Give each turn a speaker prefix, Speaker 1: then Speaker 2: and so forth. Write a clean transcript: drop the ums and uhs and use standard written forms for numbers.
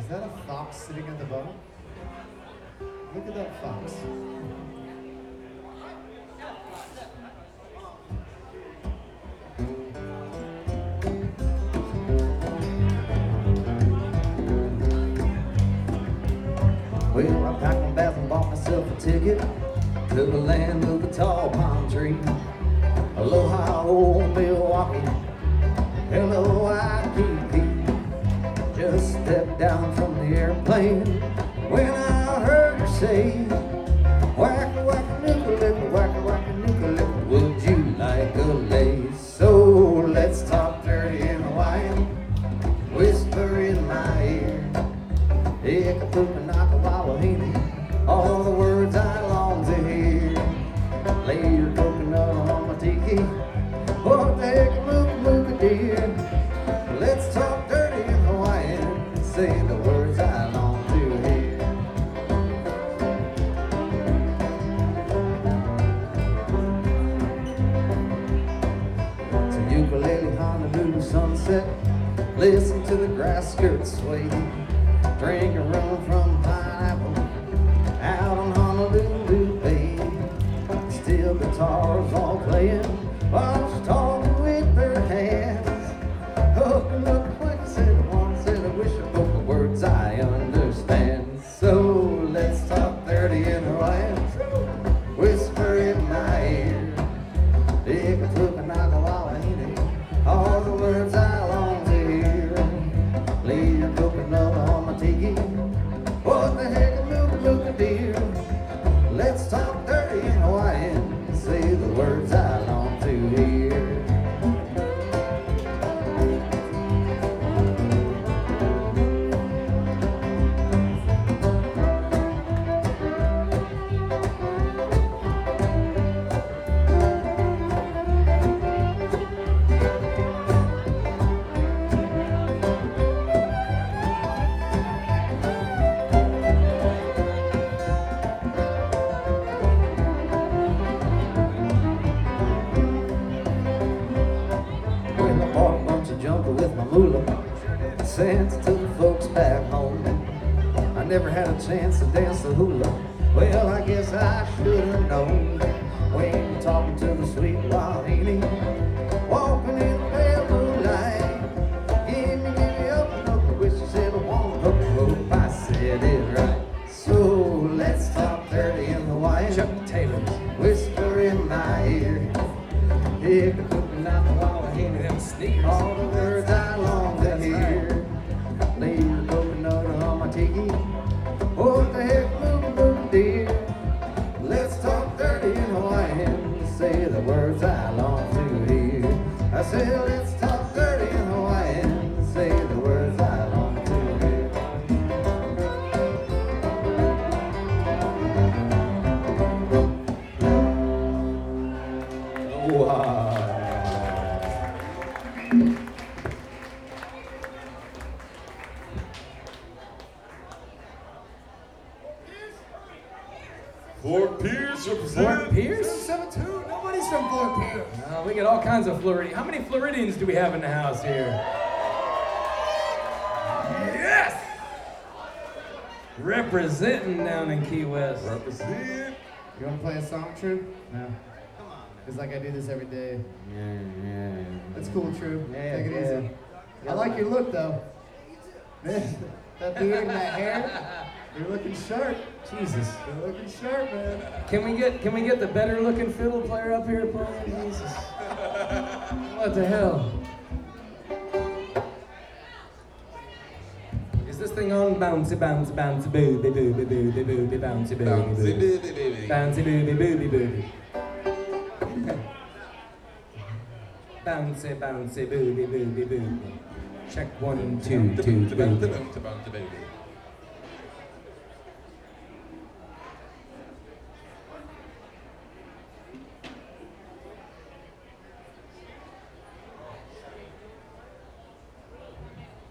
Speaker 1: Is that a fox sitting at the bottom? Look at that fox.
Speaker 2: Well, I packed my bags and bought myself a ticket to the land of the tall palm tree. Aloha, old Milwaukee. Hello, IPP. Just stepped down from the airplane when I heard her say, wacka wacka nuka-lick, wacka wacka nuka-lick, would you like a lace? So let's talk dirty in Hawaiian, whisper in my ear. Ika-puka-naka-wawahine, all the words I long to hear. Lay your coconut on my tiki, what the heck, muka-muka dear. Let's talk dirty in Hawaiian, say the words I long to hear. So ukulele, Honolulu sunset, listen to the grass skirts sway. Drink a rum from Pineapple out on Honolulu Bay. Steel guitars all playing while she's talking with her hands. Hooking up like I said once, said I wish I spoke the words I understand. So let's talk dirty in Hawaiian, whisper in my ear. Ika-puka-naka-wawahine, all the words I long to hear. Lay your coconut on my tiki, what the heck, muka-muka dear. Let's talk dirty in Hawaiian, say the words I long to hear. With my moolah, sent to the folks back home. I never had a chance to dance the hula. Well, I guess I should have known. When you're talking to the sweet Wahine, walking in the pale moonlight, give me up and up. I wish you said I want to hook the rope. I said it right. So let's talk dirty in Hawaiian. Chuck Taylor, whisper in my ear. Ika-puka-naka-wawahine, them sneakers. All the words I long to hear. Lay your coconut on my tiki, what the heck, muka-muka dear. Let's talk dirty in Hawaiian, say the words I long to hear. I said let's talk dirty in Hawaiian, say the words I long to hear. Wow.
Speaker 3: Fort Pierce represent.
Speaker 2: Fort Pierce?
Speaker 1: 772, nobody's from Fort Pierce.
Speaker 2: We get all kinds of Floridians. How many Floridians do we have in the house here? Yes! Representing down in Key West.
Speaker 3: Represent.
Speaker 1: You want to play a song, True? No. It's like I do this every day.
Speaker 2: Yeah.
Speaker 1: That's cool, True.
Speaker 2: Yeah,
Speaker 1: Take it
Speaker 2: yeah.
Speaker 1: easy. I like your look, though. That beard and that hair, you're looking sharp.
Speaker 2: Jesus.
Speaker 1: You're looking sharp, man.
Speaker 2: Can we get the better looking fiddle player up here playing? Jesus. What the hell? Is this thing on? Bouncy, bouncy, bouncy, booby, booby, booby, booby, bouncy, booby,
Speaker 3: Bouncy
Speaker 2: booby.
Speaker 3: baby baby.
Speaker 2: Bouncy, booby, booby, booby. Bouncy, bouncy, booby, booby, booby. Check 1, 2, 2, 3.
Speaker 3: Bouncy baby.